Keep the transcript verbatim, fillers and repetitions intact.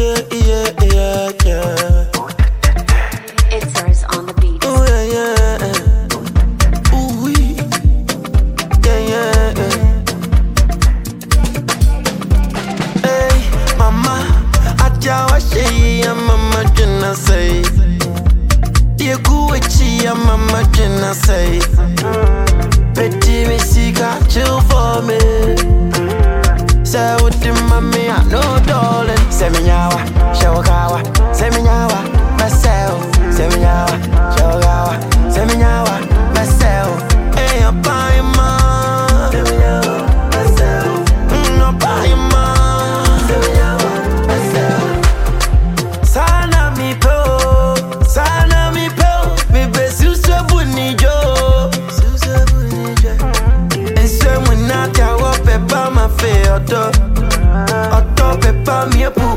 yeah, yeah, yeah, yeah. It's ours on the beat. Ooh, yeah, yeah. Ooh, wee. Yeah, yeah, yeah. Hey, mama, aja wa she ya mama jina say. Ye kuichi ya mama jina say. Pretty me sika chill for me. Say what the mommy I know darling. Say me nyawa, shawakawa. Say me nyawa, myself. Say me nyawa, shawakawa. Say me nyawa, myself. Hey, I'm buying ma. Say me nyawa, myself. Mm, I'm buying ma. Say me nyawa, myself. Sana mi po, sana mi po. Mi be suso bunijo, suso bunijo. Ese muna kawo pepa ma fe oto, oto pepa mi epu.